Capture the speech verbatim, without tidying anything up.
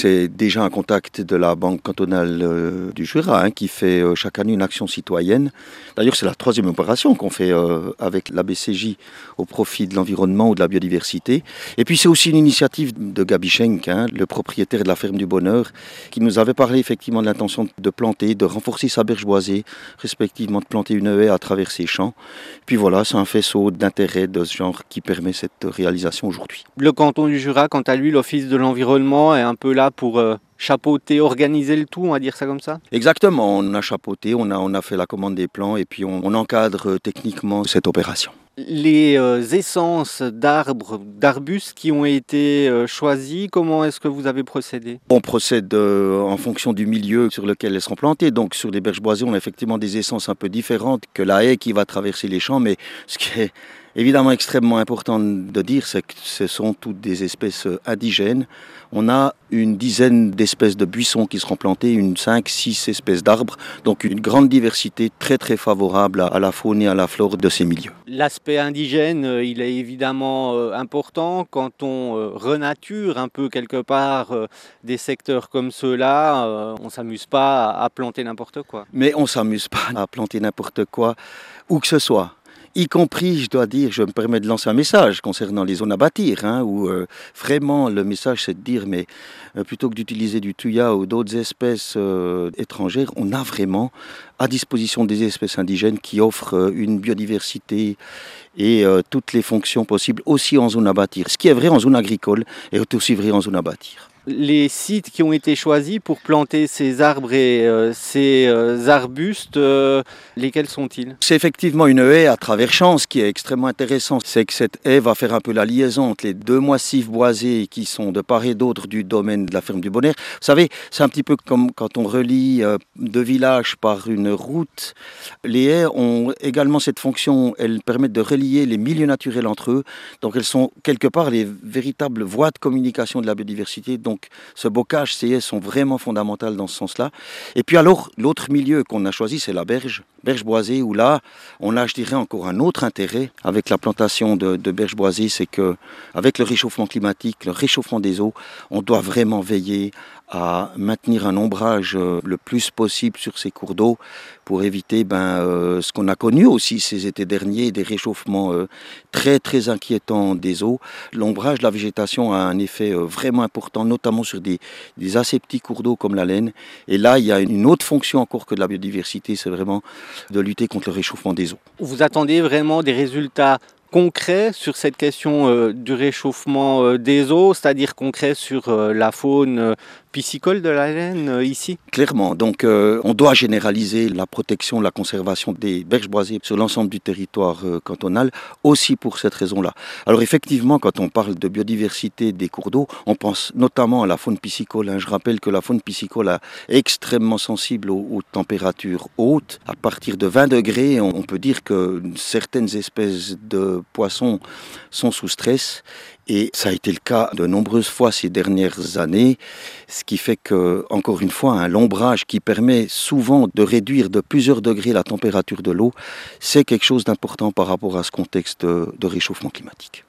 c'est déjà un contact de la Banque cantonale euh, du Jura hein, qui fait euh, chaque année une action citoyenne. D'ailleurs, c'est la troisième opération qu'on fait euh, avec la B C J au profit de l'environnement ou de la biodiversité. Et puis c'est aussi une initiative de Gabi Schenk, hein, le propriétaire de la ferme du Bonheur, qui nous avait parlé effectivement de l'intention de planter, de renforcer sa berge boisée, respectivement de planter une haie à travers ses champs. Puis voilà, c'est un faisceau d'intérêt de ce genre qui permet cette réalisation aujourd'hui. Le canton du Jura, quant à lui, l'Office de l'environnement est un peu là pour euh, chapeauter, organiser le tout, on va dire ça comme ça? Exactement, on a chapeauté, on a, on a fait la commande des plans et puis on, on encadre euh, techniquement cette opération. Les euh, essences d'arbres, d'arbustes qui ont été euh, choisies, comment est-ce que vous avez procédé? On procède euh, en fonction du milieu sur lequel elles seront plantées. Donc sur les berges boisées, on a effectivement des essences un peu différentes que la haie qui va traverser les champs. Mais ce qui est évidemment extrêmement important de dire, c'est que ce sont toutes des espèces indigènes. On a une dizaine d'espèces de buissons qui seront plantés, une cinq, six espèces d'arbres. Donc une grande diversité très très favorable à la faune et à la flore de ces milieux. L'aspect indigène, euh, il est évidemment euh, important quand on euh, renature un peu quelque part euh, des secteurs comme ceux-là. Euh, on ne s'amuse pas à, à planter n'importe quoi. Mais on ne s'amuse pas à planter n'importe quoi, où que ce soit. Y compris, je dois dire, je me permets de lancer un message concernant les zones à bâtir, hein, où euh, vraiment le message c'est de dire, mais euh, plutôt que d'utiliser du thuya ou d'autres espèces euh, étrangères, on a vraiment à disposition des espèces indigènes qui offrent euh, une biodiversité et euh, toutes les fonctions possibles aussi en zone à bâtir. Ce qui est vrai en zone agricole est aussi vrai en zone à bâtir. Les sites qui ont été choisis pour planter ces arbres et euh, ces euh, arbustes, euh, lesquels sont-ils? C'est effectivement une haie à travers champs. Ce qui est extrêmement intéressant, c'est que cette haie va faire un peu la liaison entre les deux massifs boisés qui sont de part et d'autre du domaine de la ferme du Bonheur. Vous savez, c'est un petit peu comme quand on relie euh, deux villages par une route. Les haies ont également cette fonction, elles permettent de relier les milieux naturels entre eux. Donc elles sont quelque part les véritables voies de communication de la biodiversité. Donc Donc ce bocage, ces haies sont vraiment fondamentales dans ce sens-là. Et puis alors, l'autre milieu qu'on a choisi, c'est la berge, berge boisée, où là, on a, je dirais, encore un autre intérêt avec la plantation de, de berges boisées, c'est que avec le réchauffement climatique, le réchauffement des eaux, on doit vraiment veiller à maintenir un ombrage le plus possible sur ces cours d'eau pour éviter ben, euh, ce qu'on a connu aussi ces étés derniers, des réchauffements euh, très très inquiétants des eaux. L'ombrage de la végétation a un effet euh, vraiment important, notamment sur des, des assez petits cours d'eau comme la Laine. Et là, il y a une autre fonction encore que de la biodiversité, c'est vraiment de lutter contre le réchauffement des eaux. Vous attendez vraiment des résultats concret sur cette question euh, du réchauffement euh, des eaux, c'est-à-dire concret sur euh, la faune euh, piscicole de la Laine euh, ici? Clairement, donc euh, on doit généraliser la protection, la conservation des berges boisées sur l'ensemble du territoire euh, cantonal, aussi pour cette raison-là. Alors effectivement, quand on parle de biodiversité des cours d'eau, on pense notamment à la faune piscicole. Hein. Je rappelle que la faune piscicole est extrêmement sensible aux, aux températures hautes. À partir de vingt degrés, on, on peut dire que certaines espèces de poissons sont sous stress et ça a été le cas de nombreuses fois ces dernières années, ce qui fait que, encore une fois, un l'ombrage qui permet souvent de réduire de plusieurs degrés la température de l'eau, c'est quelque chose d'important par rapport à ce contexte de réchauffement climatique.